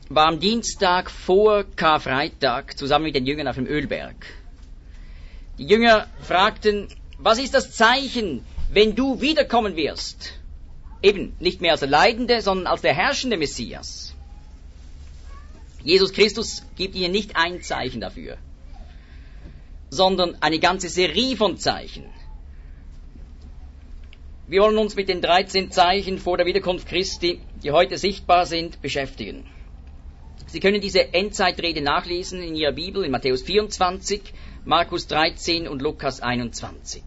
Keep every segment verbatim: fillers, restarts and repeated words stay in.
war am Dienstag vor Karfreitag zusammen mit den Jüngern auf dem Ölberg. Die Jünger fragten, was ist das Zeichen, wenn du wiederkommen wirst? Eben, nicht mehr als der Leidende, sondern als der herrschende Messias. Jesus Christus gibt ihnen nicht ein Zeichen dafür, sondern eine ganze Serie von Zeichen. Wir wollen uns mit den dreizehn Zeichen vor der Wiederkunft Christi, die heute sichtbar sind, beschäftigen. Sie können diese Endzeitrede nachlesen in Ihrer Bibel, in Matthäus vierundzwanzig, Markus dreizehn und Lukas einundzwanzig.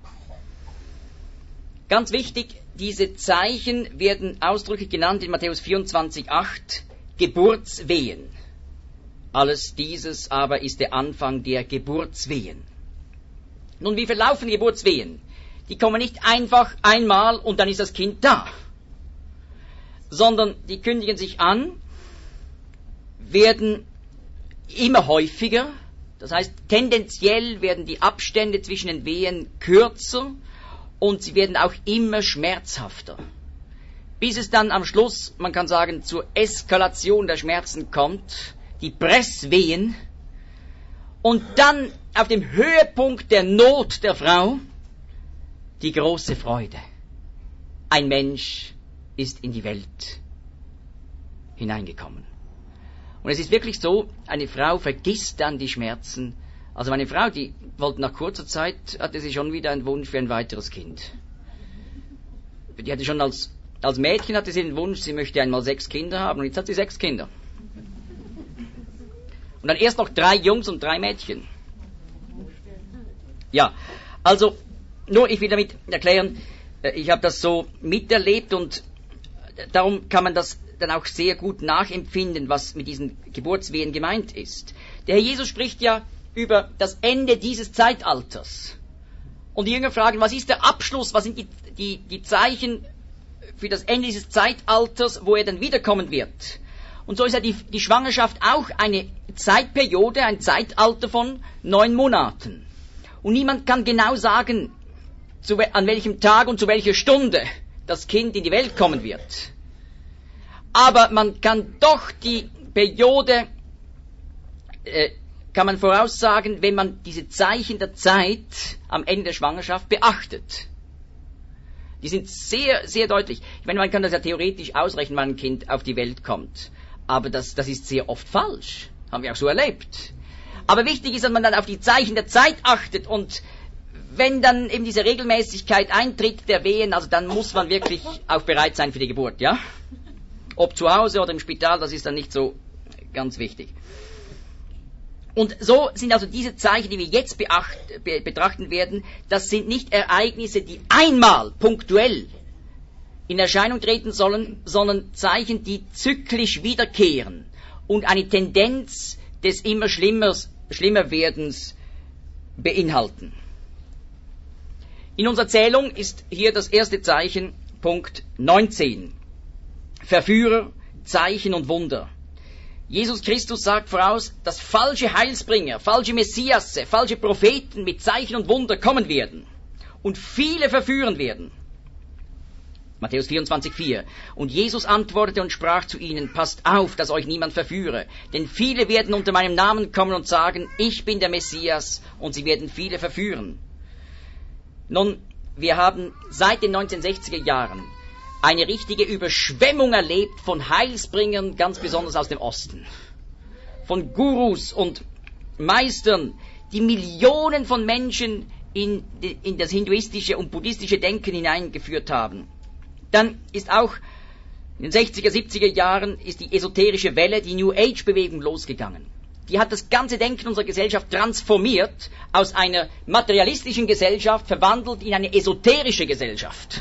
Ganz wichtig, diese Zeichen werden ausdrücklich genannt in Matthäus vierundzwanzig, acht, Geburtswehen. Alles dieses aber ist der Anfang der Geburtswehen. Nun, wie verlaufen Geburtswehen? Die kommen nicht einfach einmal und dann ist das Kind da, sondern die kündigen sich an, werden immer häufiger, das heißt tendenziell werden die Abstände zwischen den Wehen kürzer und sie werden auch immer schmerzhafter, bis es dann am Schluss, man kann sagen, zur Eskalation der Schmerzen kommt, die Presswehen, und dann auf dem Höhepunkt der Not der Frau die große Freude. Ein Mensch ist in die Welt hineingekommen. Und es ist wirklich so, eine Frau vergisst dann die Schmerzen. Also meine Frau, die wollte nach kurzer Zeit, hatte sie schon wieder einen Wunsch für ein weiteres Kind. Die hatte schon als, als Mädchen hatte sie den Wunsch, sie möchte einmal sechs Kinder haben, und jetzt hat sie sechs Kinder. Und dann erst noch drei Jungs und drei Mädchen. Ja, also, nur ich will damit erklären, ich habe das so miterlebt und darum kann man das dann auch sehr gut nachempfinden, was mit diesen Geburtswehen gemeint ist. Der Herr Jesus spricht ja über das Ende dieses Zeitalters. Und die Jünger fragen, was ist der Abschluss, was sind die, die, die Zeichen für das Ende dieses Zeitalters, wo er dann wiederkommen wird. Und so ist ja die, die Schwangerschaft auch eine Zeitperiode, ein Zeitalter von neun Monaten. Und niemand kann genau sagen, zu, an welchem Tag und zu welcher Stunde das Kind in die Welt kommen wird. Aber man kann doch die Periode, äh, kann man voraussagen, wenn man diese Zeichen der Zeit am Ende der Schwangerschaft beachtet. Die sind sehr, sehr deutlich. Ich meine, man kann das ja theoretisch ausrechnen, wann ein Kind auf die Welt kommt. Aber das, das ist sehr oft falsch. Haben wir auch so erlebt. Aber wichtig ist, dass man dann auf die Zeichen der Zeit achtet, und wenn dann eben diese Regelmäßigkeit eintritt der Wehen, also dann muss man wirklich auch bereit sein für die Geburt, ja? Ob zu Hause oder im Spital, das ist dann nicht so ganz wichtig. Und so sind also diese Zeichen, die wir jetzt beacht, be, betrachten werden, das sind nicht Ereignisse, die einmal punktuell in Erscheinung treten sollen, sondern Zeichen, die zyklisch wiederkehren und eine Tendenz des immer Schlimmers, Schlimmerwerdens beinhalten. In unserer Zählung ist hier das erste Zeichen, Punkt neunzehn. Verführer, Zeichen und Wunder. Jesus Christus sagt voraus, dass falsche Heilsbringer, falsche Messiasse, falsche Propheten mit Zeichen und Wunder kommen werden und viele verführen werden. Matthäus vierundzwanzig, vier. Und Jesus antwortete und sprach zu ihnen, passt auf, dass euch niemand verführe, denn viele werden unter meinem Namen kommen und sagen, ich bin der Messias, und sie werden viele verführen. Nun, wir haben seit den neunzehnhundertsechziger Jahren eine richtige Überschwemmung erlebt von Heilsbringern, ganz besonders aus dem Osten. Von Gurus und Meistern, die Millionen von Menschen in, in das hinduistische und buddhistische Denken hineingeführt haben. Dann ist auch in den sechziger, siebziger Jahren ist die esoterische Welle, die New Age Bewegung losgegangen. Die hat das ganze Denken unserer Gesellschaft transformiert, aus einer materialistischen Gesellschaft verwandelt in eine esoterische Gesellschaft.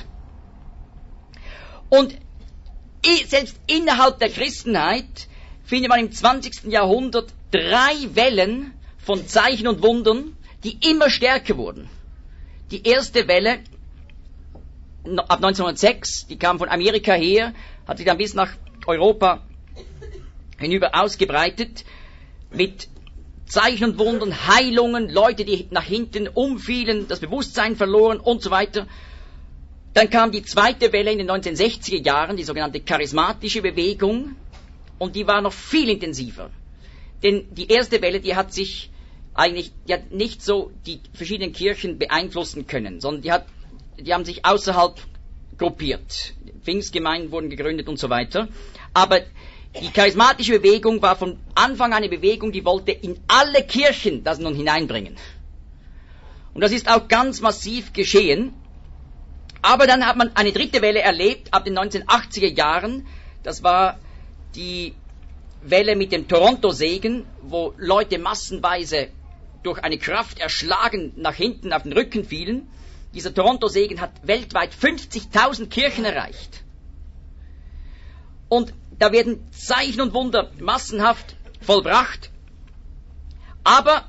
Und selbst innerhalb der Christenheit findet man im zwanzigsten Jahrhundert drei Wellen von Zeichen und Wundern, die immer stärker wurden. Die erste Welle ab neunzehnhundertsechs, die kam von Amerika her, hat sich dann bis nach Europa hinüber ausgebreitet, mit Zeichen und Wundern, Heilungen, Leute, die nach hinten umfielen, das Bewusstsein verloren und so weiter. Dann kam die zweite Welle in den neunzehnhundertsechziger Jahren, die sogenannte charismatische Bewegung, Und die war noch viel intensiver. Denn die erste Welle, die hat sich eigentlich, die hat nicht so die verschiedenen Kirchen beeinflussen können, sondern die hat, die haben sich außerhalb gruppiert. Pfingstgemeinden wurden gegründet und so weiter. Aber die charismatische Bewegung war von Anfang an eine Bewegung, die wollte in alle Kirchen das nun hineinbringen. Und das ist auch ganz massiv geschehen. Aber dann hat man eine dritte Welle erlebt, ab den neunzehnhundertachtziger Jahren. Das war die Welle mit dem Toronto-Segen, wo Leute massenweise durch eine Kraft erschlagen nach hinten auf den Rücken fielen. Dieser Toronto-Segen hat weltweit fünfzigtausend Kirchen erreicht. Und da werden Zeichen und Wunder massenhaft vollbracht. Aber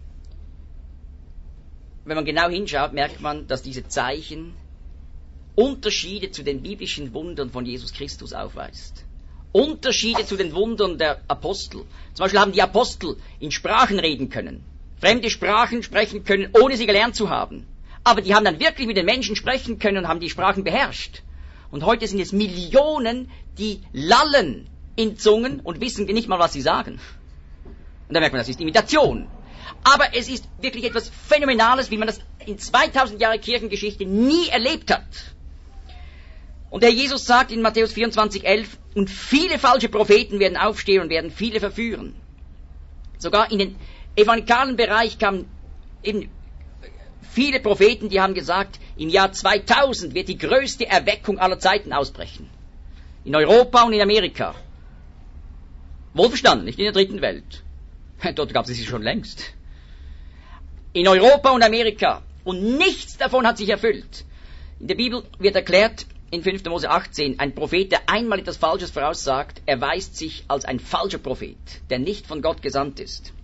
wenn man genau hinschaut, merkt man, dass diese Zeichen Unterschiede zu den biblischen Wundern von Jesus Christus aufweist. Unterschiede zu den Wundern der Apostel. Zum Beispiel haben die Apostel in Sprachen reden können, fremde Sprachen sprechen können, ohne sie gelernt zu haben. Aber die haben dann wirklich mit den Menschen sprechen können und haben die Sprachen beherrscht. Und heute sind es Millionen, die lallen in Zungen und wissen nicht mal, was sie sagen. Und da merkt man, das ist Imitation. Aber es ist wirklich etwas Phänomenales, wie man das in zweitausend Jahre Kirchengeschichte nie erlebt hat. Und der Jesus sagt in Matthäus vierundzwanzig, elf, und viele falsche Propheten werden aufstehen und werden viele verführen. Sogar in den evangelikalen Bereich kamen eben viele Propheten, die haben gesagt, im Jahr zweitausend wird die größte Erweckung aller Zeiten ausbrechen. In Europa und in Amerika. Wohlverstanden, nicht in der dritten Welt. Dort gab es sie schon längst. In Europa und Amerika. Und nichts davon hat sich erfüllt. In der Bibel wird erklärt, in fünfter Mose achtzehn, ein Prophet, der einmal etwas Falsches voraussagt, erweist sich als ein falscher Prophet, der nicht von Gott gesandt ist.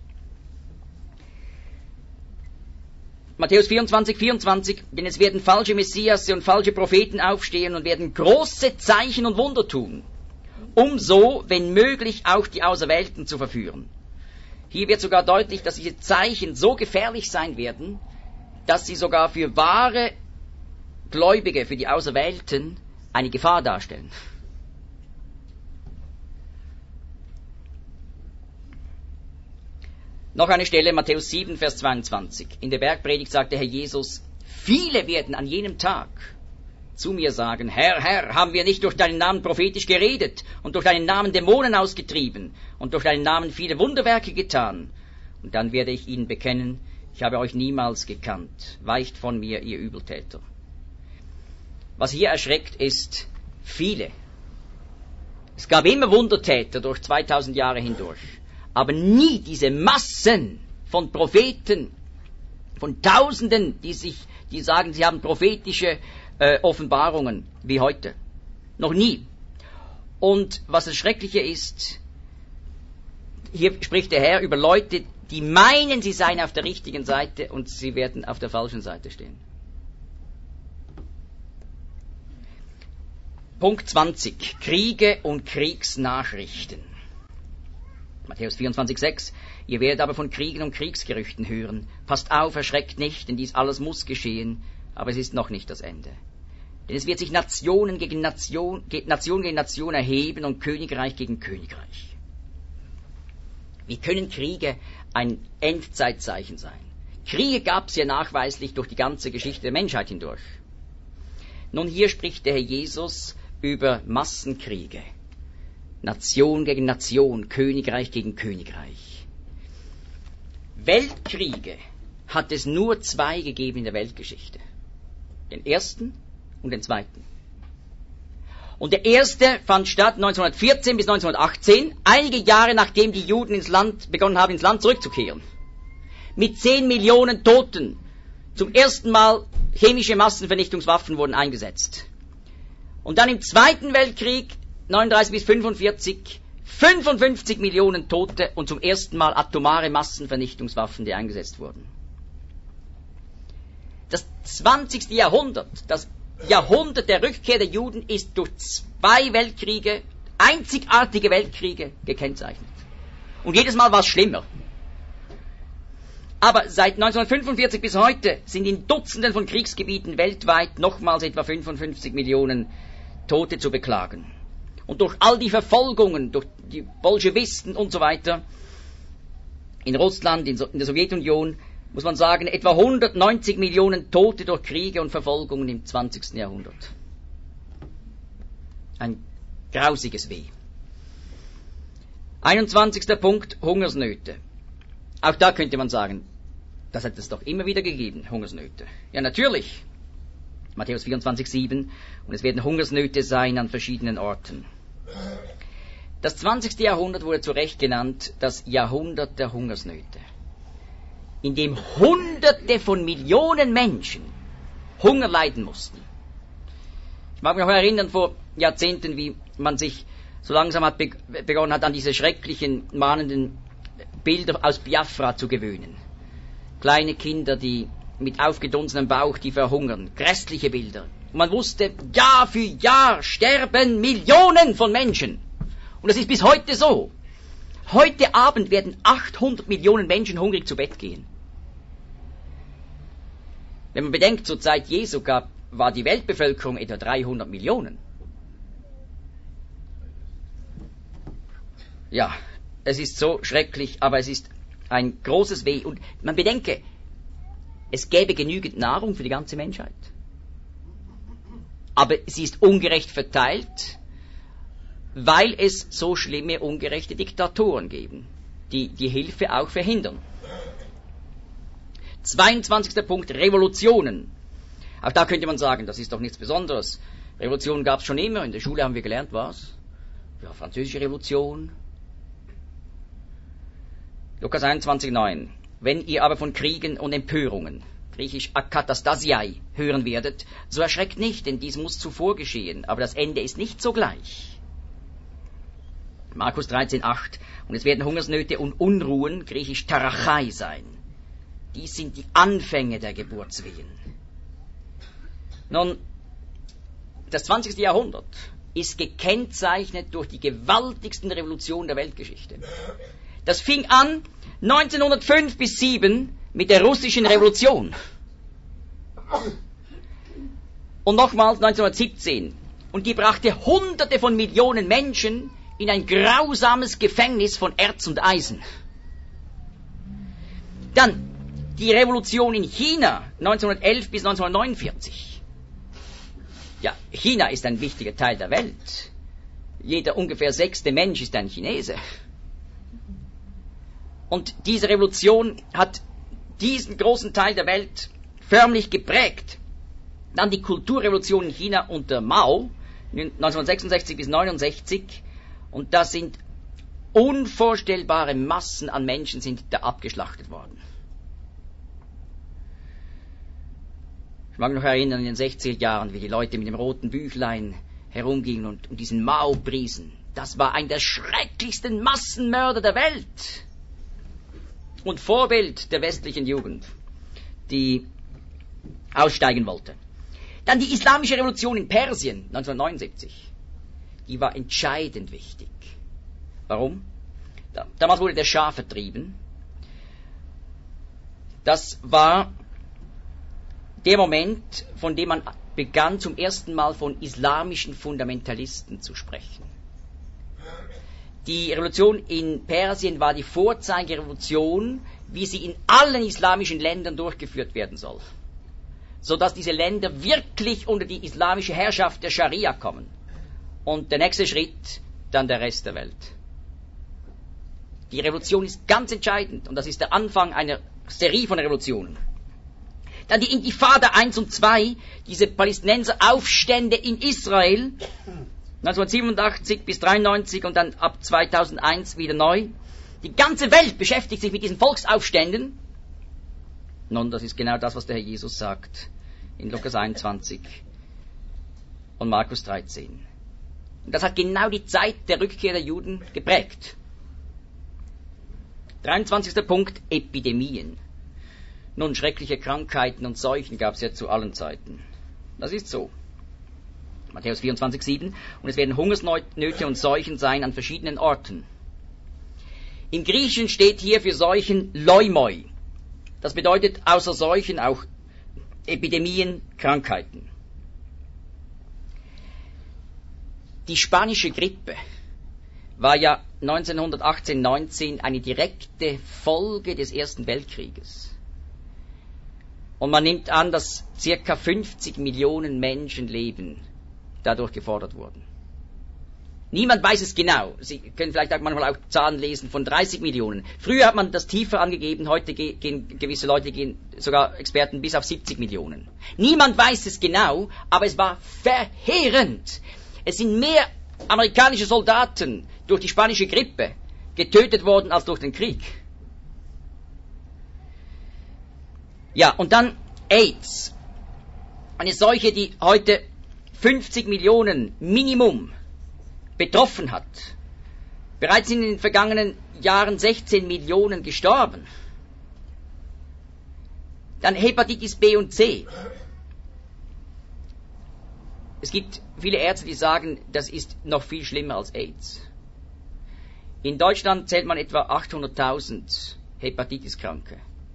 Matthäus vierundzwanzig, vierundzwanzig, denn es werden falsche Messiasse und falsche Propheten aufstehen und werden große Zeichen und Wunder tun, um so, wenn möglich, auch die Auserwählten zu verführen. Hier wird sogar deutlich, dass diese Zeichen so gefährlich sein werden, dass sie sogar für wahre Gläubige, für die Auserwählten, eine Gefahr darstellen. Noch eine Stelle, Matthäus sieben, Vers zweiundzwanzig. In der Bergpredigt sagt der Herr Jesus, viele werden an jenem Tag zu mir sagen, Herr, Herr, haben wir nicht durch deinen Namen prophetisch geredet und durch deinen Namen Dämonen ausgetrieben und durch deinen Namen viele Wunderwerke getan? Und dann werde ich ihnen bekennen, ich habe euch niemals gekannt. Weicht von mir, ihr Übeltäter. Was hier erschreckt, ist viele. Es gab immer Wundertäter durch zweitausend Jahre hindurch, aber nie diese Massen von Propheten, von Tausenden, die sich, die sagen, sie haben prophetische äh, Offenbarungen wie heute. Noch nie. Und was das Schreckliche ist, hier spricht der Herr über Leute, die meinen, sie seien auf der richtigen Seite und sie werden auf der falschen Seite stehen. Punkt zwanzig. Kriege und Kriegsnachrichten. Matthäus vierundzwanzig, sechs. Ihr werdet aber von Kriegen und Kriegsgerüchten hören. Passt auf, erschreckt nicht, denn dies alles muss geschehen, aber es ist noch nicht das Ende. Denn es wird sich Nationen gegen Nation, Nation gegen Nation erheben und Königreich gegen Königreich. Wie können Kriege ein Endzeitzeichen sein? Kriege gab es ja nachweislich durch die ganze Geschichte der Menschheit hindurch. Nun, hier spricht der Herr Jesus über Massenkriege. Nation gegen Nation, Königreich gegen Königreich. Weltkriege hat es nur zwei gegeben in der Weltgeschichte. Den ersten und den zweiten. Und der erste fand statt neunzehnhundertvierzehn bis neunzehnhundertachtzehn, einige Jahre nachdem die Juden ins Land begonnen haben, ins Land zurückzukehren. Mit zehn Millionen Toten. Zum ersten Mal chemische Massenvernichtungswaffen wurden eingesetzt. Und dann im Zweiten Weltkrieg, neununddreißig bis fünfundvierzig, fünfundfünfzig Millionen Tote und zum ersten Mal atomare Massenvernichtungswaffen, die eingesetzt wurden. Das zwanzigste Jahrhundert, das Jahrhundert der Rückkehr der Juden, ist durch zwei Weltkriege, einzigartige Weltkriege, gekennzeichnet. Und jedes Mal war es schlimmer. Aber seit neunzehnhundertfünfundvierzig bis heute sind in Dutzenden von Kriegsgebieten weltweit nochmals etwa fünfundfünfzig Millionen Tote zu beklagen. und durch all die Verfolgungen, durch die Bolschewisten und so weiter, in Russland, in, so in der Sowjetunion, muss man sagen, etwa hundertneunzig Millionen Tote durch Kriege und Verfolgungen im zwanzigsten Jahrhundert. Ein grausiges Weh. einundzwanzigster Punkt, Hungersnöte. Auch da könnte man sagen, das hat es doch immer wieder gegeben, Hungersnöte. Ja, natürlich. Matthäus vierundzwanzig, sieben. Und es werden Hungersnöte sein an verschiedenen Orten. Das zwanzigste Jahrhundert wurde zu Recht genannt das Jahrhundert der Hungersnöte, in dem Hunderte von Millionen Menschen Hunger leiden mussten. Ich mag mich noch erinnern, vor Jahrzehnten, wie man sich so langsam hat be- begonnen hat, an diese schrecklichen, mahnenden Bilder aus Biafra zu gewöhnen. Kleine Kinder, die mit aufgedunsenem Bauch, die verhungern. Grässliche Bilder. Und man wusste, Jahr für Jahr sterben Millionen von Menschen. Und das ist bis heute so. Heute Abend werden achthundert Millionen Menschen hungrig zu Bett gehen. Wenn man bedenkt, zur Zeit Jesu gab, war die Weltbevölkerung etwa dreihundert Millionen. Ja, es ist so schrecklich, aber es ist ein großes Weh. Und man bedenke, es gäbe genügend Nahrung für die ganze Menschheit. Aber sie ist ungerecht verteilt, weil es so schlimme, ungerechte Diktatoren geben, die die Hilfe auch verhindern. zweiundzwanzigster Punkt, Revolutionen. Auch da könnte man sagen, das ist doch nichts Besonderes. Revolutionen gab es schon immer. In der Schule haben wir gelernt, was? Ja, französische Revolution. Lukas einundzwanzig, neun. Wenn ihr aber von Kriegen und Empörungen, griechisch akatastasiai, hören werdet, so erschreckt nicht, denn dies muss zuvor geschehen, aber das Ende ist nicht sogleich. Markus dreizehn, acht. Und es werden Hungersnöte und Unruhen, griechisch tarachai, sein. Dies sind die Anfänge der Geburtswehen. Nun, das zwanzigste Jahrhundert ist gekennzeichnet durch die gewaltigsten Revolutionen der Weltgeschichte. Das fing an neunzehnhundertfünf bis sieben mit der russischen Revolution. Und nochmals neunzehnhundertsiebzehn. Und die brachte Hunderte von Millionen Menschen in ein grausames Gefängnis von Erz und Eisen. Dann die Revolution in China neunzehnhundertelf bis neunzehnhundertneunundvierzig. Ja, China ist ein wichtiger Teil der Welt. Jeder ungefähr sechste Mensch ist ein Chinese. Und diese Revolution hat diesen großen Teil der Welt förmlich geprägt. Dann die Kulturrevolution in China unter Mao, neunzehnhundertsechsundsechzig bis neunundsechzig. Und da sind unvorstellbare Massen an Menschen sind da abgeschlachtet worden. Ich mag mich noch erinnern, in den sechziger Jahren, wie die Leute mit dem roten Büchlein herumgingen und, und diesen Mao priesen. Das war ein der schrecklichsten Massenmörder der Welt. Und Vorbild der westlichen Jugend, die aussteigen wollte. Dann die Islamische Revolution in Persien, neunzehnhundertneunundsiebzig. Die war entscheidend wichtig. Warum? Da, damals wurde der Schah vertrieben. Das war der Moment, von dem man begann, zum ersten Mal von islamischen Fundamentalisten zu sprechen. Die Revolution in Persien war die Vorzeigerevolution, wie sie in allen islamischen Ländern durchgeführt werden soll, sodass diese Länder wirklich unter die islamische Herrschaft der Scharia kommen. Und der nächste Schritt, dann der Rest der Welt. Die Revolution ist ganz entscheidend und das ist der Anfang einer Serie von Revolutionen. Dann die Intifada eins und zwei, diese Palästinenseraufstände in Israel, neunzehnhundertsiebenundachtzig bis dreiundneunzig und dann ab zweitausendeins wieder neu. Die ganze Welt beschäftigt sich mit diesen Volksaufständen. Nun, das ist genau das, was der Herr Jesus sagt in Lukas einundzwanzig und Markus dreizehn. Und das hat genau die Zeit der Rückkehr der Juden geprägt. dreiundzwanzigster Punkt, Epidemien. Nun, schreckliche Krankheiten und Seuchen gab es ja zu allen Zeiten. Das ist so. Matthäus vierundzwanzig, sieben. Und es werden Hungersnöte und Seuchen sein an verschiedenen Orten. Im Griechischen steht hier für Seuchen Leumoi. Das bedeutet außer Seuchen auch Epidemien, Krankheiten. Die spanische Grippe war ja neunzehnhundertachtzehn neunzehn eine direkte Folge des Ersten Weltkrieges. Und man nimmt an, dass circa fünfzig Millionen Menschenleben dadurch gefordert wurden. Niemand weiß es genau. Sie können vielleicht auch manchmal auch Zahlen lesen von dreißig Millionen. Früher hat man das tiefer angegeben, heute gehen gewisse Leute, gehen sogar Experten bis auf siebzig Millionen. Niemand weiß es genau, aber es war verheerend. Es sind mehr amerikanische Soldaten durch die spanische Grippe getötet worden als durch den Krieg. Ja, und dann AIDS. Eine Seuche, die heute fünfzig Millionen Minimum betroffen hat. Bereits sind in den vergangenen Jahren sechzehn Millionen gestorben. Dann Hepatitis B und C. Es gibt viele Ärzte, die sagen, das ist noch viel schlimmer als AIDS. In Deutschland zählt man etwa achthunderttausend Hepatitis-Kranke.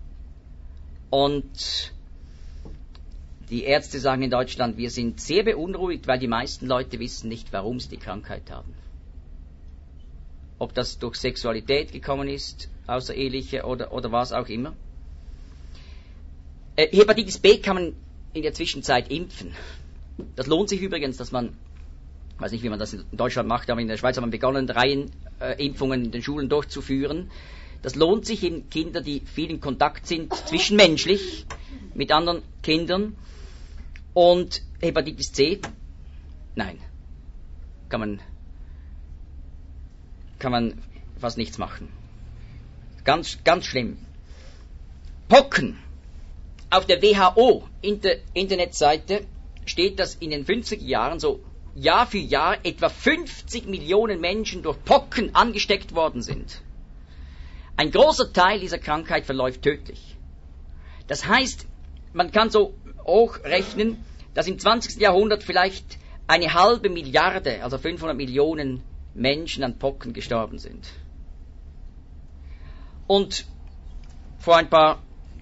Und die Ärzte sagen in Deutschland, wir sind sehr beunruhigt, weil die meisten Leute wissen nicht, warum sie die Krankheit haben. Ob das durch Sexualität gekommen ist, außereheliche oder, oder was auch immer. Äh, Hepatitis B kann man in der Zwischenzeit impfen. Das lohnt sich übrigens, dass man, ich weiß nicht, wie man das in Deutschland macht, aber in der Schweiz hat man begonnen, Reihenimpfungen äh, in den Schulen durchzuführen. Das lohnt sich in Kinder, die viel in Kontakt sind, zwischenmenschlich, mit anderen Kindern. Und Hepatitis C, nein, kann man, kann man fast nichts machen. Ganz, ganz schlimm. Pocken. Auf der W H O Inter- Internetseite steht, dass in den fünfziger Jahren so Jahr für Jahr etwa fünfzig Millionen Menschen durch Pocken angesteckt worden sind. Ein großer Teil dieser Krankheit verläuft tödlich. Das heißt, man kann so hochrechnen, dass im zwanzigsten Jahrhundert vielleicht eine halbe Milliarde, also fünfhundert Millionen Menschen an Pocken gestorben sind. Und vor ein paar,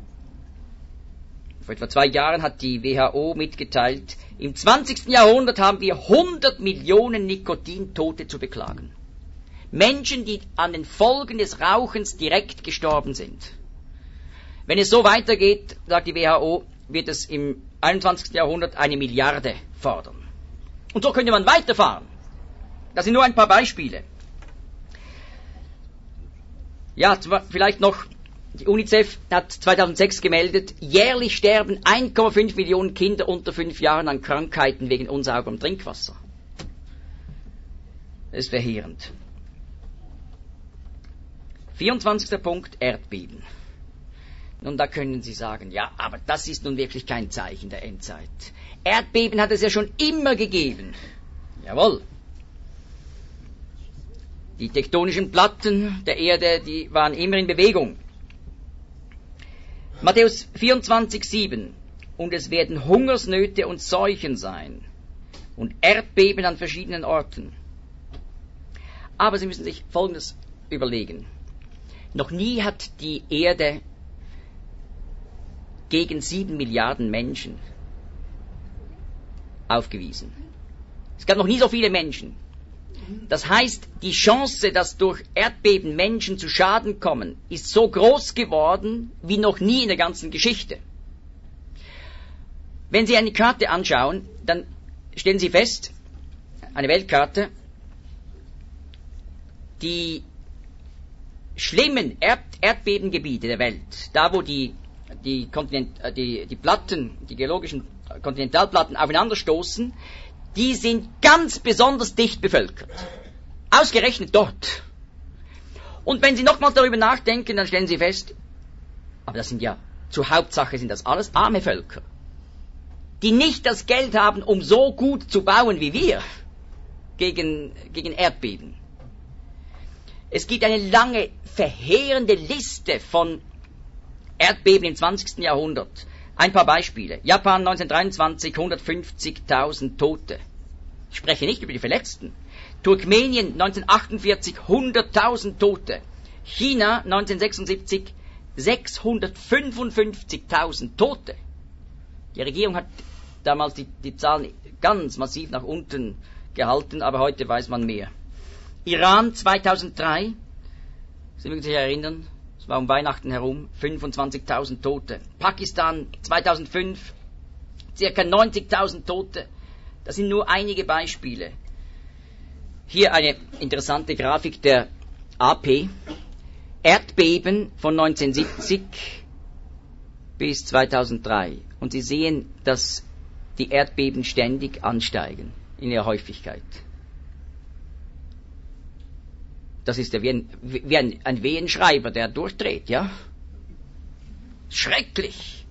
vor etwa zwei Jahren hat die W H O mitgeteilt, im zwanzigsten Jahrhundert haben wir hundert Millionen Nikotintote zu beklagen. Menschen, die an den Folgen des Rauchens direkt gestorben sind. Wenn es so weitergeht, sagt die W H O, wird es im einundzwanzigsten Jahrhundert eine Milliarde fordern. Und so könnte man weiterfahren. Das sind nur ein paar Beispiele. Ja, vielleicht noch, die UNICEF hat zweitausendsechs gemeldet, jährlich sterben eins Komma fünf Millionen Kinder unter fünf Jahren an Krankheiten wegen unsauberem Trinkwasser. Das ist verheerend. vierundzwanzigster Punkt, Erdbeben. Nun, da können Sie sagen, ja, aber das ist nun wirklich kein Zeichen der Endzeit. Erdbeben hat es ja schon immer gegeben. Jawohl. Die tektonischen Platten der Erde, die waren immer in Bewegung. Matthäus vierundzwanzig, sieben. Und es werden Hungersnöte und Seuchen sein und Erdbeben an verschiedenen Orten. Aber Sie müssen sich Folgendes überlegen. Noch nie hat die Erde gegen sieben Milliarden Menschen aufgewiesen. Es gab noch nie so viele Menschen. Das heißt, die Chance, dass durch Erdbeben Menschen zu Schaden kommen, ist so groß geworden wie noch nie in der ganzen Geschichte. Wenn Sie eine Karte anschauen, dann stellen Sie fest, eine Weltkarte, die schlimmen Erd- Erdbebengebiete der Welt, da wo die Die, Kontinent, die, die Platten, die geologischen Kontinentalplatten aufeinanderstoßen, die sind ganz besonders dicht bevölkert. Ausgerechnet dort. Und wenn Sie nochmals darüber nachdenken, dann stellen Sie fest, aber das sind ja, zur Hauptsache sind das alles arme Völker, die nicht das Geld haben, um so gut zu bauen wie wir, gegen, gegen Erdbeben. Es gibt eine lange, verheerende Liste von Erdbeben im zwanzigsten Jahrhundert. Ein paar Beispiele. Japan neunzehnhundertdreiundzwanzig, hundertfünfzigtausend Tote. Ich spreche nicht über die Verletzten. Turkmenien neunzehnhundertachtundvierzig, hunderttausend Tote. China neunzehnhundertsechsundsiebzig, sechshundertfünfundfünfzigtausend Tote. Die Regierung hat damals die, die Zahlen ganz massiv nach unten gehalten, aber heute weiß man mehr. Iran zweitausenddrei, Sie mögen sich erinnern, es war um Weihnachten herum, fünfundzwanzigtausend Tote. Pakistan zweitausendfünf, circa neunzigtausend Tote. Das sind nur einige Beispiele. Hier eine interessante Grafik der A P. Erdbeben von neunzehnhundertsiebzig bis zweitausenddrei. Und Sie sehen, dass die Erdbeben ständig ansteigen in ihrer Häufigkeit. Das ist ja wie ein, wie ein, ein Wehenschreiber, der durchdreht, ja? Schrecklich!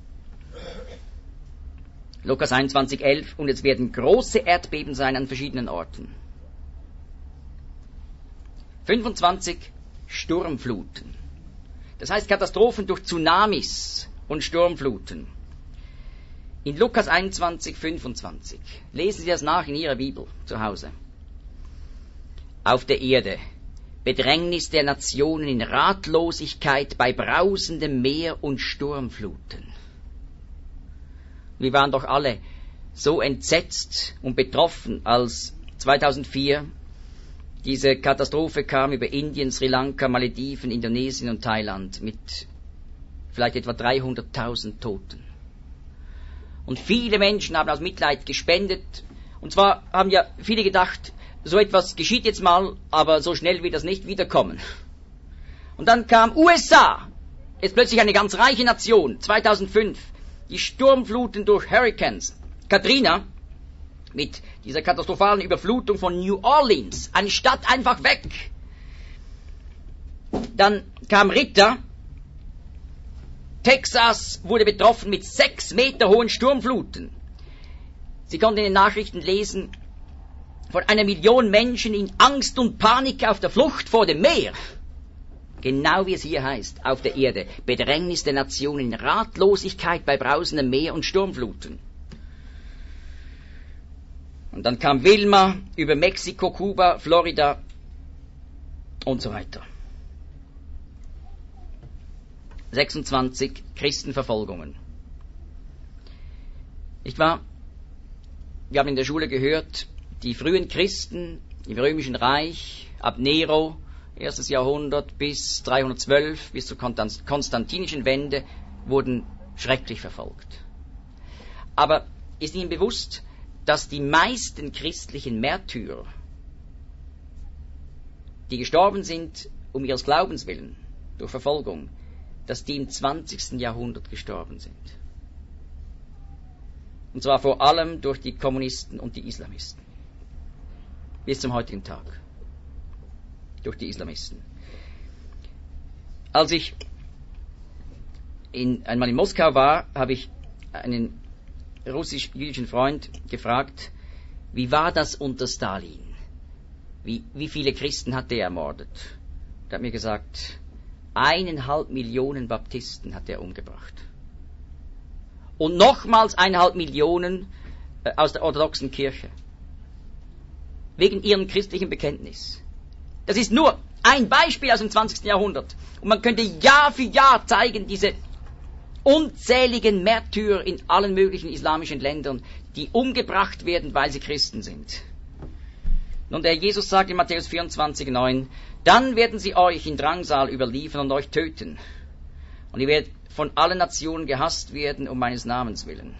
Lukas einundzwanzig, elf, und es werden große Erdbeben sein an verschiedenen Orten. fünfundzwanzig Sturmfluten. Das heißt Katastrophen durch Tsunamis und Sturmfluten. In Lukas einundzwanzig, fünfundzwanzig. Lesen Sie das nach in Ihrer Bibel zu Hause. Auf der Erde Bedrängnis der Nationen in Ratlosigkeit bei brausendem Meer und Sturmfluten. Wir waren doch alle so entsetzt und betroffen, als zweitausendvier diese Katastrophe kam über Indien, Sri Lanka, Malediven, Indonesien und Thailand mit vielleicht etwa dreihunderttausend Toten. Und viele Menschen haben aus Mitleid gespendet. Und zwar haben ja viele gedacht, so etwas geschieht jetzt mal, aber so schnell wird das nicht wiederkommen. Und dann kam U S A, jetzt plötzlich eine ganz reiche Nation, zweitausendfünf, die Sturmfluten durch Hurricanes. Katrina, mit dieser katastrophalen Überflutung von New Orleans, eine Stadt einfach weg. Dann kam Rita, Texas wurde betroffen mit sechs Meter hohen Sturmfluten. Sie konnten in den Nachrichten lesen, von einer Million Menschen in Angst und Panik auf der Flucht vor dem Meer. Genau wie es hier heißt, auf der Erde. Bedrängnis der Nationen in Ratlosigkeit bei brausendem Meer und Sturmfluten. Und dann kam Wilma über Mexiko, Kuba, Florida und so weiter. sechsundzwanzig Christenverfolgungen. Nicht wahr? Wir haben in der Schule gehört, die frühen Christen im Römischen Reich, ab Nero, erstes Jahrhundert bis dreihundertzwölf, bis zur konstantinischen Wende, wurden schrecklich verfolgt. Aber ist Ihnen bewusst, dass die meisten christlichen Märtyrer, die gestorben sind um ihres Glaubens willen, durch Verfolgung, dass die im zwanzigsten Jahrhundert gestorben sind? Und zwar vor allem durch die Kommunisten und die Islamisten. Bis zum heutigen Tag. Durch die Islamisten. Als ich in, einmal in Moskau war, habe ich einen russisch-jüdischen Freund gefragt, wie war das unter Stalin? Wie, wie viele Christen hat er ermordet? Er hat mir gesagt, eineinhalb Millionen Baptisten hat er umgebracht. Und nochmals eineinhalb Millionen äh, aus der orthodoxen Kirche. Wegen ihrem christlichen Bekenntnis. Das ist nur ein Beispiel aus dem zwanzigsten Jahrhundert. Und man könnte Jahr für Jahr zeigen, diese unzähligen Märtyrer in allen möglichen islamischen Ländern, die umgebracht werden, weil sie Christen sind. Nun, der Jesus sagt in Matthäus vierundzwanzig, neun, dann werden sie euch in Drangsal überliefern und euch töten. Und ihr werdet von allen Nationen gehasst werden um meines Namens willen.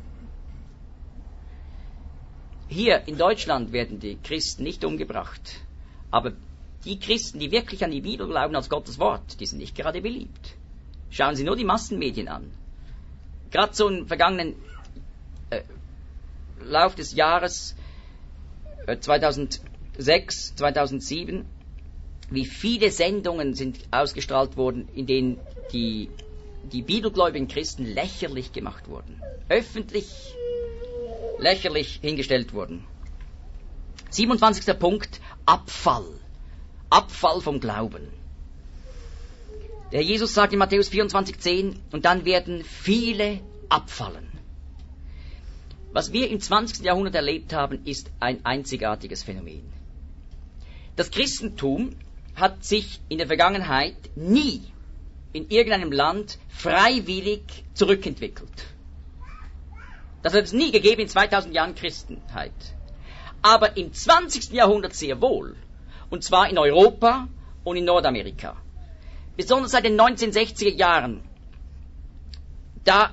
Hier in Deutschland werden die Christen nicht umgebracht. Aber die Christen, die wirklich an die Bibel glauben als Gottes Wort, die sind nicht gerade beliebt. Schauen Sie nur die Massenmedien an. Gerade so im vergangenen äh, Lauf des Jahres äh, zweitausendsechs, zweitausendsieben, wie viele Sendungen sind ausgestrahlt worden, in denen die, die bibelgläubigen Christen lächerlich gemacht wurden. Öffentlich lächerlich hingestellt wurden. siebenundzwanzigster Punkt, Abfall. Abfall vom Glauben. Der Jesus sagt in Matthäus vierundzwanzig, zehn, und dann werden viele abfallen. Was wir im zwanzigsten Jahrhundert erlebt haben, ist ein einzigartiges Phänomen. Das Christentum hat sich in der Vergangenheit nie in irgendeinem Land freiwillig zurückentwickelt. Das hat es nie gegeben in zweitausend Jahren Christenheit. aber im zwanzigsten Jahrhundert sehr wohl. Und zwar in Europa und in Nordamerika. Besonders seit den neunzehnhundertsechziger Jahren. Da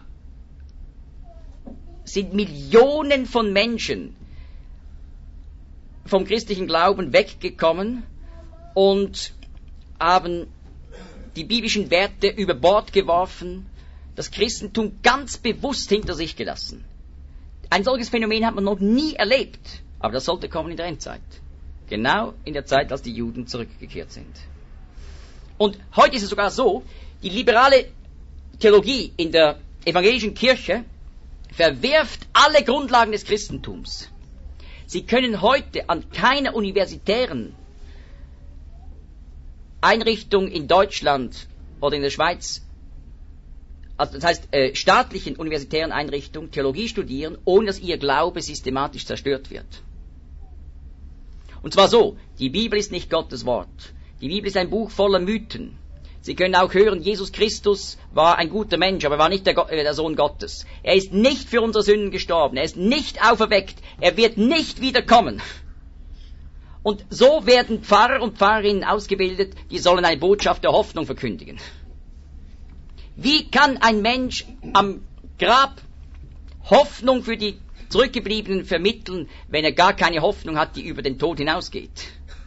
sind Millionen von Menschen vom christlichen Glauben weggekommen und haben die biblischen Werte über Bord geworfen, das Christentum ganz bewusst hinter sich gelassen. Ein solches Phänomen hat man noch nie erlebt, aber das sollte kommen in der Endzeit. Genau in der Zeit, als die Juden zurückgekehrt sind. Und heute ist es sogar so, die liberale Theologie in der evangelischen Kirche verwirft alle Grundlagen des Christentums. Sie können heute an keiner universitären Einrichtung in Deutschland oder in der Schweiz, also das heißt äh, staatlichen universitären Einrichtung, Theologie studieren, ohne dass ihr Glaube systematisch zerstört wird. Und zwar so, die Bibel ist nicht Gottes Wort. Die Bibel ist ein Buch voller Mythen. Sie können auch hören, Jesus Christus war ein guter Mensch, aber er war nicht der, Go- äh, der Sohn Gottes. Er ist nicht für unsere Sünden gestorben, er ist nicht auferweckt, er wird nicht wiederkommen. Und so werden Pfarrer und Pfarrerinnen ausgebildet, die sollen eine Botschaft der Hoffnung verkündigen. Wie kann ein Mensch am Grab Hoffnung für die Zurückgebliebenen vermitteln, wenn er gar keine Hoffnung hat, die über den Tod hinausgeht?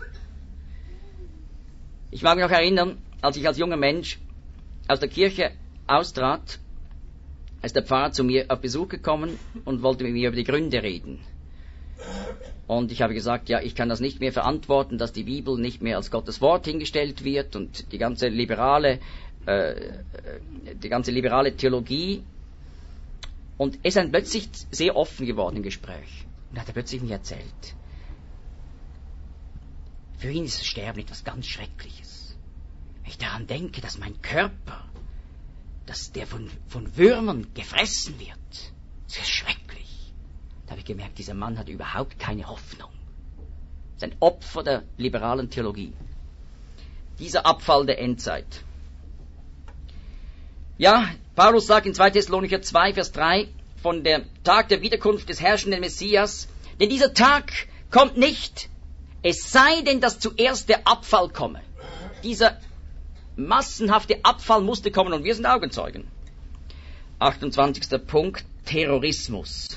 Ich mag mich noch erinnern, als ich als junger Mensch aus der Kirche austrat, ist der Pfarrer zu mir auf Besuch gekommen und wollte mit mir über die Gründe reden. Und ich habe gesagt, ja, ich kann das nicht mehr verantworten, dass die Bibel nicht mehr als Gottes Wort hingestellt wird und die ganze liberale, äh, die ganze liberale Theologie. Und er ist dann plötzlich sehr offen geworden im Gespräch. Und hat er plötzlich mir erzählt, für ihn ist das Sterben etwas ganz Schreckliches. Wenn ich daran denke, dass mein Körper, dass der von, von Würmern gefressen wird, das ist schrecklich. Da habe ich gemerkt, dieser Mann hat überhaupt keine Hoffnung. Das ist ein Opfer der liberalen Theologie. Dieser Abfall der Endzeit. Ja, Paulus sagt in zweiter Thessalonicher zwei, Vers drei, von dem Tag der Wiederkunft des herrschenden Messias, denn dieser Tag kommt nicht, es sei denn, dass zuerst der Abfall komme. Dieser massenhafte Abfall musste kommen und wir sind Augenzeugen. achtundzwanzigster Punkt, Terrorismus.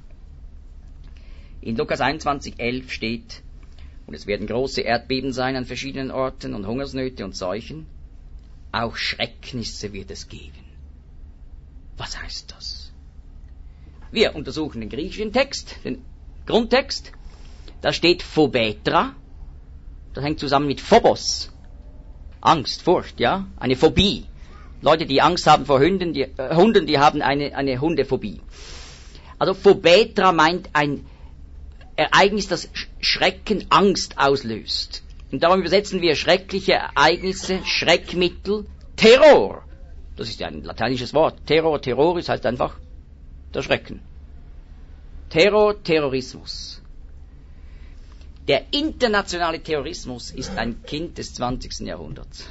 In Lukas einundzwanzig, elf steht, und es werden große Erdbeben sein an verschiedenen Orten und Hungersnöte und Seuchen. Auch Schrecknisse wird es geben. Was heißt das? Wir untersuchen den griechischen Text, den Grundtext. Da steht Phobetra. Das hängt zusammen mit Phobos. Angst, Furcht, ja? Eine Phobie. Leute, die Angst haben vor Hunden, die, äh, Hunden, die haben eine, eine Hundephobie. Also Phobetra meint ein Ereignis, das Schrecken, Angst auslöst. Und darum übersetzen wir schreckliche Ereignisse, Schreckmittel, Terror. Das ist ja ein lateinisches Wort. Terror, Terroris heißt einfach der Schrecken. Terror, Terrorismus. Der internationale Terrorismus ist ein Kind des zwanzigsten Jahrhunderts.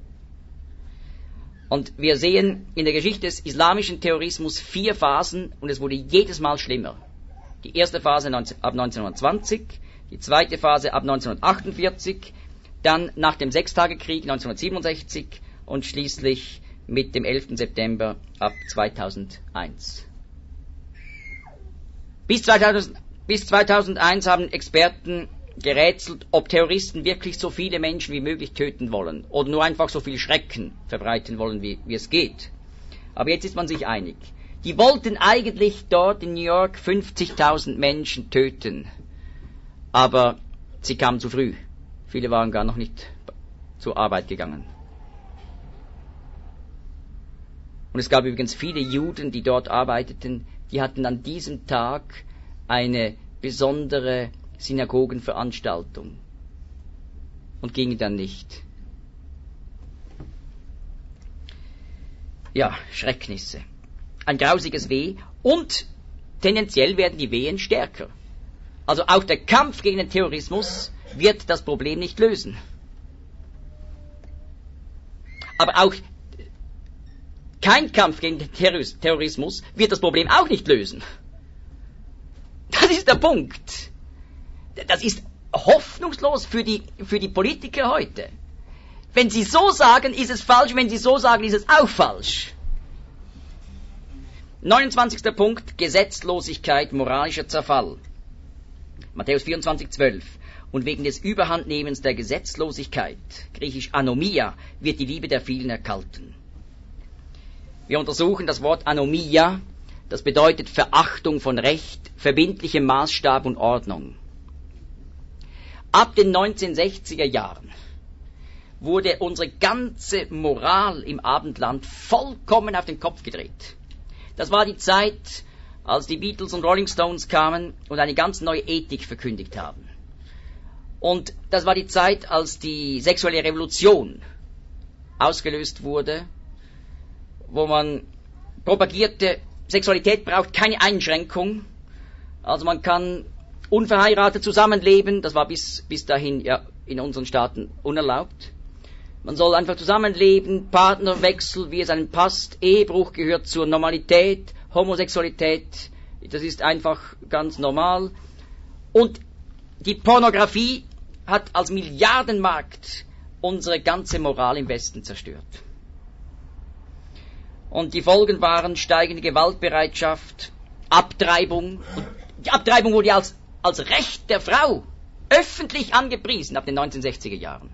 Und wir sehen in der Geschichte des islamischen Terrorismus vier Phasen und es wurde jedes Mal schlimmer. Die erste Phase ab neunzehnhundertzwanzig, die zweite Phase ab neunzehnhundertachtundvierzig, dann nach dem Sechstagekrieg neunzehnhundertsiebenundsechzig und schließlich mit dem elften September ab zweitausendeins. Bis, zweitausend, bis zweitausendeins haben Experten gerätselt, ob Terroristen wirklich so viele Menschen wie möglich töten wollen oder nur einfach so viel Schrecken verbreiten wollen, wie, wie es geht. Aber jetzt ist man sich einig. Die wollten eigentlich dort in New York fünfzigtausend Menschen töten, aber sie kamen zu früh. Viele waren gar noch nicht zur Arbeit gegangen. Und es gab übrigens viele Juden, die dort arbeiteten, die hatten an diesem Tag eine besondere Synagogenveranstaltung und gingen dann nicht. Ja, Schrecknisse. Ein grausiges Weh und tendenziell werden die Wehen stärker. Also auch der Kampf gegen den Terrorismus wird das Problem nicht lösen. Aber auch kein Kampf gegen den Terrorismus wird das Problem auch nicht lösen. Das ist der Punkt. Das ist hoffnungslos für die, für die Politiker heute. Wenn sie so sagen, ist es falsch, wenn sie so sagen, ist es auch falsch. neunundzwanzigster Punkt, Gesetzlosigkeit, moralischer Zerfall. Matthäus vierundzwanzig, zwölf. Und wegen des Überhandnehmens der Gesetzlosigkeit, griechisch Anomia, wird die Liebe der vielen erkalten. Wir untersuchen das Wort Anomia, das bedeutet Verachtung von Recht, verbindlichem Maßstab und Ordnung. Ab den neunzehnhundertsechziger Jahren wurde unsere ganze Moral im Abendland vollkommen auf den Kopf gedreht. Das war die Zeit, als die Beatles und Rolling Stones kamen und eine ganz neue Ethik verkündigt haben. Und das war die Zeit, als die sexuelle Revolution ausgelöst wurde, wo man propagierte, Sexualität braucht keine Einschränkung. Also man kann unverheiratet zusammenleben, das war bis, bis dahin ja in unseren Staaten unerlaubt. Man soll einfach zusammenleben, Partnerwechsel, wie es einem passt, Ehebruch gehört zur Normalität, Homosexualität, das ist einfach ganz normal. Und die Pornografie hat als Milliardenmarkt unsere ganze Moral im Westen zerstört. Und die Folgen waren steigende Gewaltbereitschaft, Abtreibung. Und die Abtreibung wurde als, als Recht der Frau öffentlich angepriesen ab den neunzehnhundertsechziger Jahren.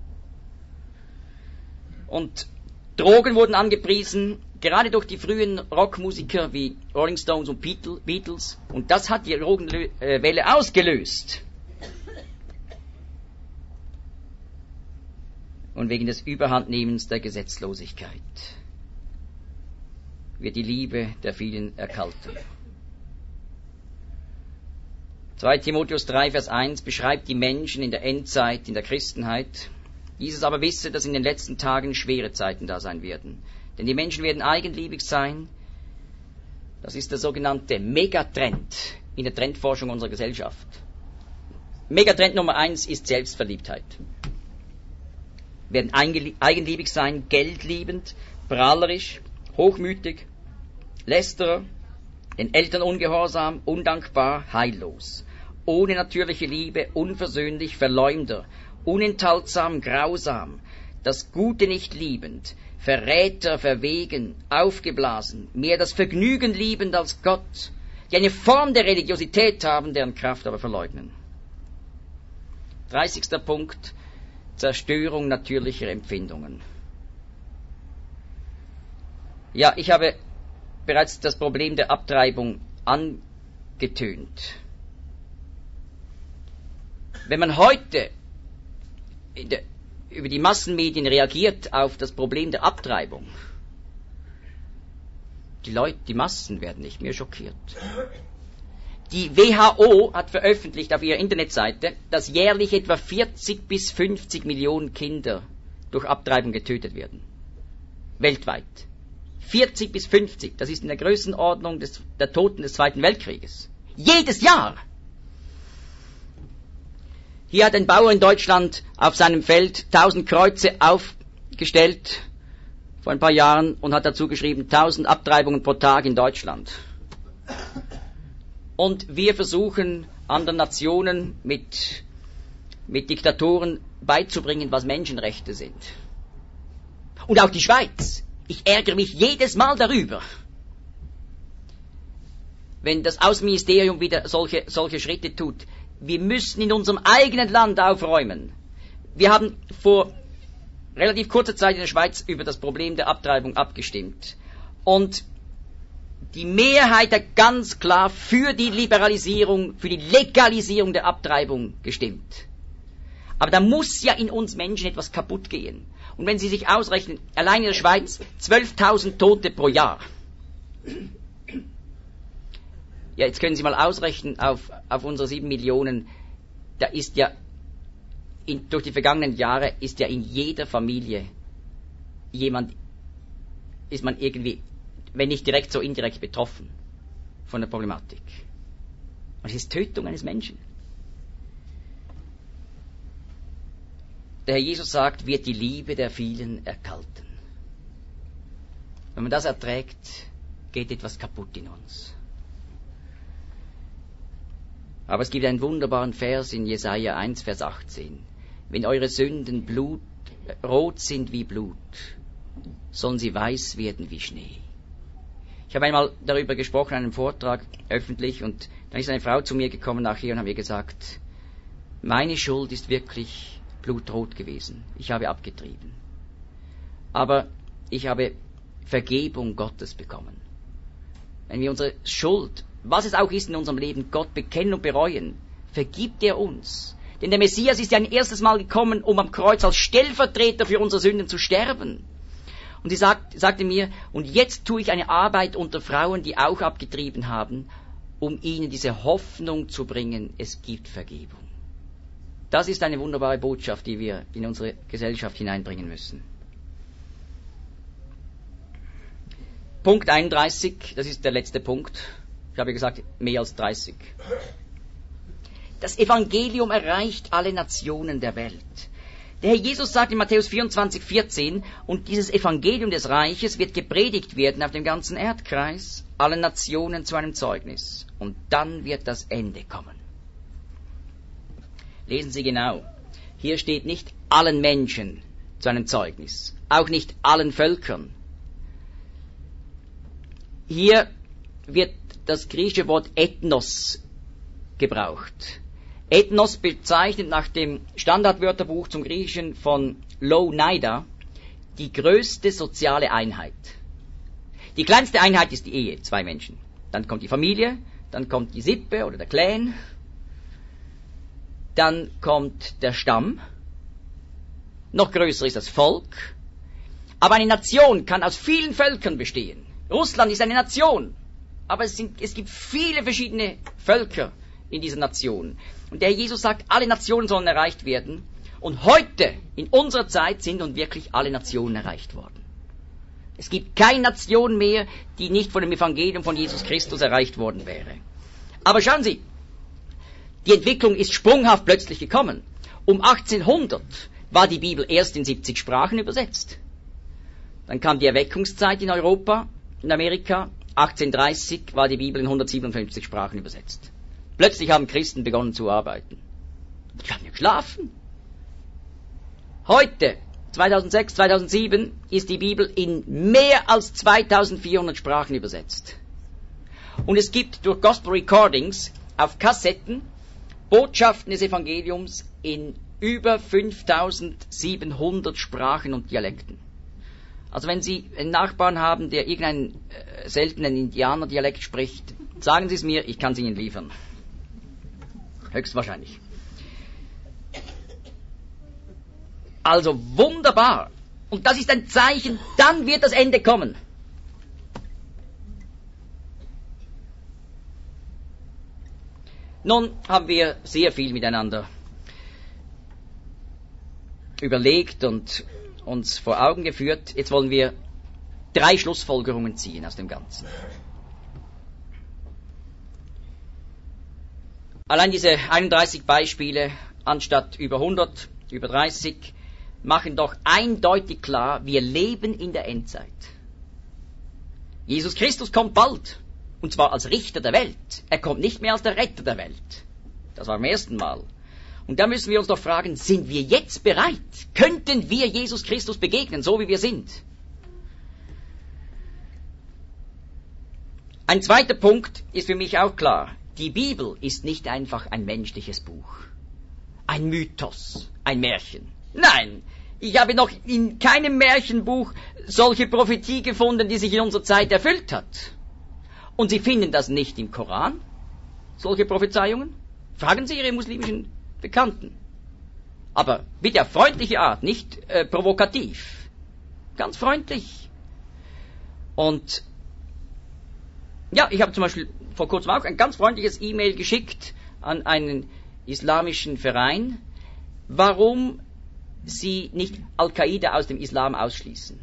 Und Drogen wurden angepriesen, gerade durch die frühen Rockmusiker wie Rolling Stones und Beatles. Und das hat die Drogenwelle ausgelöst. Und wegen des Überhandnehmens der Gesetzlosigkeit wird die Liebe der vielen erkalten. zweiter Timotheus drei, Vers eins beschreibt die Menschen in der Endzeit, in der Christenheit. Jesus aber wisse, dass in den letzten Tagen schwere Zeiten da sein werden. Denn die Menschen werden eigenliebig sein. Das ist der sogenannte Megatrend in der Trendforschung unserer Gesellschaft. Megatrend Nummer eins ist Selbstverliebtheit. Werden eigenliebig sein, geldliebend, prahlerisch, hochmütig, Lästerer, den Eltern ungehorsam, undankbar, heillos, ohne natürliche Liebe, unversöhnlich, Verleumder, unenthaltsam, grausam, das Gute nicht liebend, Verräter, verwegen, aufgeblasen, mehr das Vergnügen liebend als Gott, die eine Form der Religiosität haben, deren Kraft aber verleugnen. dreißigster Punkt, Zerstörung natürlicher Empfindungen. Ja, ich habe bereits das Problem der Abtreibung angetönt. Wenn man heute in der, über die Massenmedien reagiert auf das Problem der Abtreibung, die Leute, die Massen werden nicht mehr schockiert. Die W H O hat veröffentlicht auf ihrer Internetseite, dass jährlich etwa vierzig bis fünfzig Millionen Kinder durch Abtreibung getötet werden. Weltweit. vierzig bis fünfzig, das ist in der Größenordnung des, der Toten des Zweiten Weltkrieges. Jedes Jahr! Hier hat ein Bauer in Deutschland auf seinem Feld tausend Kreuze aufgestellt vor ein paar Jahren und hat dazu geschrieben, tausend Abtreibungen pro Tag in Deutschland. Und wir versuchen anderen Nationen mit, mit Diktatoren beizubringen, was Menschenrechte sind. Und auch die Schweiz. Ich ärgere mich jedes Mal darüber, wenn das Außenministerium wieder solche, solche Schritte tut. Wir müssen in unserem eigenen Land aufräumen. Wir haben vor relativ kurzer Zeit in der Schweiz über das Problem der Abtreibung abgestimmt. Und die Mehrheit hat ganz klar für die Liberalisierung, für die Legalisierung der Abtreibung gestimmt. Aber da muss ja in uns Menschen etwas kaputt gehen. Und wenn Sie sich ausrechnen, allein in der Schweiz zwölftausend Tote pro Jahr. Ja, jetzt können Sie mal ausrechnen auf, auf unsere sieben Millionen. Da ist ja, in, durch die vergangenen Jahre ist ja in jeder Familie jemand, ist man irgendwie, wenn nicht direkt, so indirekt betroffen von der Problematik. Und es ist Tötung eines Menschen. Der Herr Jesus sagt, wird die Liebe der vielen erkalten. Wenn man das erträgt, geht etwas kaputt in uns. Aber es gibt einen wunderbaren Vers in Jesaja eins, Vers achtzehn. Wenn eure Sünden Blut, äh, rot sind wie Blut, sollen sie weiß werden wie Schnee. Ich habe einmal darüber gesprochen, in einem Vortrag, öffentlich, und dann ist eine Frau zu mir gekommen nachher und hat mir gesagt, meine Schuld ist wirklich blutrot gewesen. Ich habe abgetrieben. Aber ich habe Vergebung Gottes bekommen. Wenn wir unsere Schuld, was es auch ist in unserem Leben, Gott bekennen und bereuen, vergibt er uns. Denn der Messias ist ja ein erstes Mal gekommen, um am Kreuz als Stellvertreter für unsere Sünden zu sterben. Und sie sagt, sagte mir, und jetzt tue ich eine Arbeit unter Frauen, die auch abgetrieben haben, um ihnen diese Hoffnung zu bringen, es gibt Vergebung. Das ist eine wunderbare Botschaft, die wir in unsere Gesellschaft hineinbringen müssen. Punkt einunddreißig, das ist der letzte Punkt. Ich habe gesagt, mehr als dreißig. Das Evangelium erreicht alle Nationen der Welt. Der Herr Jesus sagt in Matthäus vierundzwanzig, vierzehn, und dieses Evangelium des Reiches wird gepredigt werden auf dem ganzen Erdkreis, allen Nationen zu einem Zeugnis. Und dann wird das Ende kommen. Lesen Sie genau. Hier steht nicht allen Menschen zu einem Zeugnis, auch nicht allen Völkern. Hier wird das griechische Wort Ethnos gebraucht. Ethnos bezeichnet nach dem Standardwörterbuch zum Griechischen von Lounaida die größte soziale Einheit. Die kleinste Einheit ist die Ehe, zwei Menschen. Dann kommt die Familie, dann kommt die Sippe oder der Clan, dann kommt der Stamm, noch größer ist das Volk. Aber eine Nation kann aus vielen Völkern bestehen. Russland ist eine Nation, aber es, sind, es gibt viele verschiedene Völker in dieser Nation. Und der Jesus sagt, alle Nationen sollen erreicht werden. Und heute, in unserer Zeit, sind nun wirklich alle Nationen erreicht worden. Es gibt keine Nation mehr, die nicht von dem Evangelium von Jesus Christus erreicht worden wäre. Aber schauen Sie, die Entwicklung ist sprunghaft plötzlich gekommen. Um achtzehnhundert war die Bibel erst in siebzig Sprachen übersetzt. Dann kam die Erweckungszeit in Europa, in Amerika. achtzehnhundertdreißig war die Bibel in hundertsiebenundfünfzig Sprachen übersetzt. Plötzlich haben Christen begonnen zu arbeiten. Die haben ja geschlafen. Heute, zweitausendsechs, zweitausendsieben, ist die Bibel in mehr als zweitausendvierhundert Sprachen übersetzt. Und es gibt durch Gospel Recordings auf Kassetten Botschaften des Evangeliums in über fünftausendsiebenhundert Sprachen und Dialekten. Also wenn Sie einen Nachbarn haben, der irgendeinen äh, seltenen Indianerdialekt spricht, sagen Sie es mir, ich kann es Ihnen liefern. Höchstwahrscheinlich. Also wunderbar. Und das ist ein Zeichen, dann wird das Ende kommen. Nun haben wir sehr viel miteinander überlegt und uns vor Augen geführt. Jetzt wollen wir drei Schlussfolgerungen ziehen aus dem Ganzen. Allein diese einunddreißig Beispiele, anstatt über hundert, über dreißig, machen doch eindeutig klar, wir leben in der Endzeit. Jesus Christus kommt bald, und zwar als Richter der Welt. Er kommt nicht mehr als der Retter der Welt. Das war beim ersten Mal. Und da müssen wir uns doch fragen, sind wir jetzt bereit? Könnten wir Jesus Christus begegnen, so wie wir sind? Ein zweiter Punkt ist für mich auch klar. Die Bibel ist nicht einfach ein menschliches Buch, ein Mythos, ein Märchen. Nein, ich habe noch in keinem Märchenbuch solche Prophetie gefunden, die sich in unserer Zeit erfüllt hat. Und Sie finden das nicht im Koran, solche Prophezeiungen? Fragen Sie Ihre muslimischen Bekannten. Aber bitte auf freundliche Art, nicht äh, provokativ. Ganz freundlich. Und ja, ich habe zum Beispiel vor kurzem auch ein ganz freundliches E-Mail geschickt an einen islamischen Verein, warum sie nicht Al-Qaida aus dem Islam ausschließen.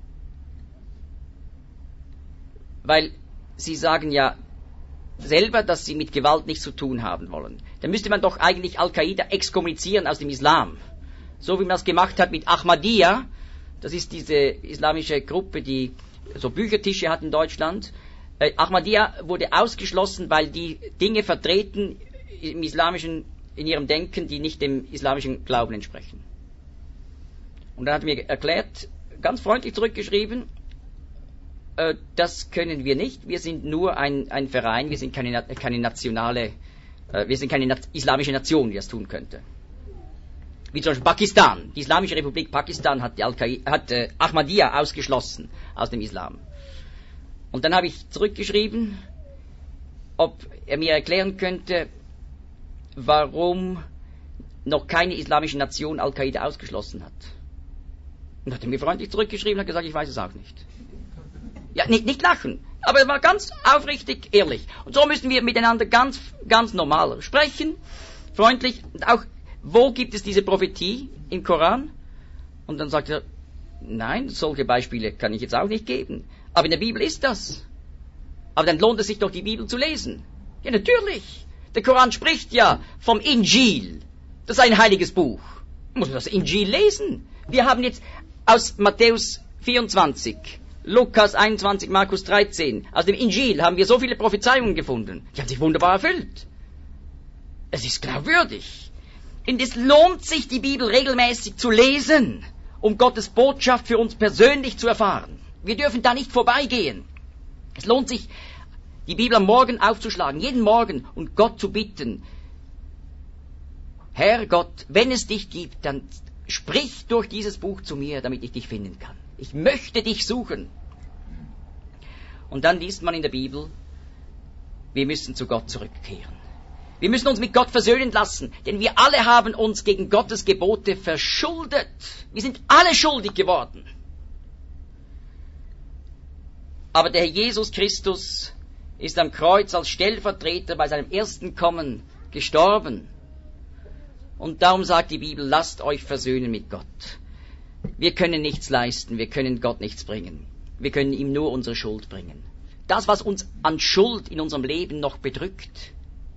Weil sie sagen ja selber, dass sie mit Gewalt nichts zu tun haben wollen. Dann müsste man doch eigentlich Al-Qaida exkommunizieren aus dem Islam. So wie man das gemacht hat mit Ahmadiyya, das ist diese islamische Gruppe, die so Büchertische hat in Deutschland. Äh, Ahmadiyya wurde ausgeschlossen, weil die Dinge vertreten im islamischen, in ihrem Denken, die nicht dem islamischen Glauben entsprechen. Und dann hat er mir erklärt, ganz freundlich zurückgeschrieben, äh, das können wir nicht, wir sind nur ein, ein Verein, wir sind keine, keine nationale, äh, wir sind keine na- islamische Nation, die das tun könnte. Wie zum Beispiel Pakistan. Die Islamische Republik Pakistan hat, die Al-Qaida, hat äh, Ahmadiyya ausgeschlossen aus dem Islam. Und dann habe ich zurückgeschrieben, ob er mir erklären könnte, warum noch keine islamische Nation Al-Qaida ausgeschlossen hat. Und hat er mir freundlich zurückgeschrieben und hat gesagt, ich weiß es auch nicht. Ja, nicht, nicht lachen, aber er war ganz aufrichtig ehrlich. Und so müssen wir miteinander ganz, ganz normal sprechen, freundlich, und auch, wo gibt es diese Prophetie im Koran? Und dann sagt er, nein, solche Beispiele kann ich jetzt auch nicht geben. Aber in der Bibel ist das. Aber dann lohnt es sich doch, die Bibel zu lesen. Ja, natürlich. Der Koran spricht ja vom Injil. Das ist ein heiliges Buch. Muss man das Injil lesen? Wir haben jetzt aus Matthäus vierundzwanzig, Lukas einundzwanzig, Markus dreizehn, aus dem Injil haben wir so viele Prophezeiungen gefunden. Die haben sich wunderbar erfüllt. Es ist glaubwürdig. Und es lohnt sich, die Bibel regelmäßig zu lesen, um Gottes Botschaft für uns persönlich zu erfahren. Wir dürfen da nicht vorbeigehen. Es lohnt sich, die Bibel am Morgen aufzuschlagen, jeden Morgen, und Gott zu bitten, Herr Gott, wenn es dich gibt, dann sprich durch dieses Buch zu mir, damit ich dich finden kann. Ich möchte dich suchen. Und dann liest man in der Bibel, wir müssen zu Gott zurückkehren. Wir müssen uns mit Gott versöhnen lassen, denn wir alle haben uns gegen Gottes Gebote verschuldet. Wir sind alle schuldig geworden. Aber der Herr Jesus Christus ist am Kreuz als Stellvertreter bei seinem ersten Kommen gestorben. Und darum sagt die Bibel, lasst euch versöhnen mit Gott. Wir können nichts leisten, wir können Gott nichts bringen. Wir können ihm nur unsere Schuld bringen. Das, was uns an Schuld in unserem Leben noch bedrückt,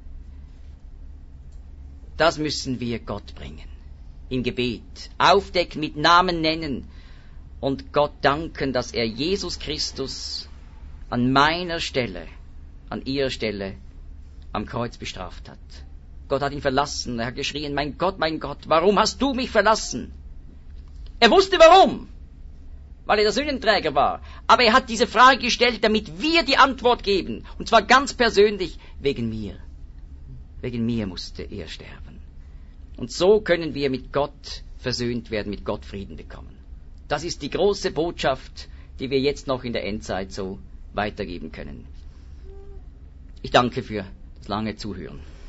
das müssen wir Gott bringen. Im Gebet. Aufdecken, mit Namen nennen und Gott danken, dass er Jesus Christus an meiner Stelle, an ihrer Stelle am Kreuz bestraft hat. Gott hat ihn verlassen. Er hat geschrien, mein Gott, mein Gott, warum hast du mich verlassen? Er wusste warum. Weil er der Sündenträger war. Aber er hat diese Frage gestellt, damit wir die Antwort geben. Und zwar ganz persönlich, wegen mir. Wegen mir musste er sterben. Und so können wir mit Gott versöhnt werden, mit Gott Frieden bekommen. Das ist die große Botschaft, die wir jetzt noch in der Endzeit so weitergeben können. Ich danke für das lange Zuhören.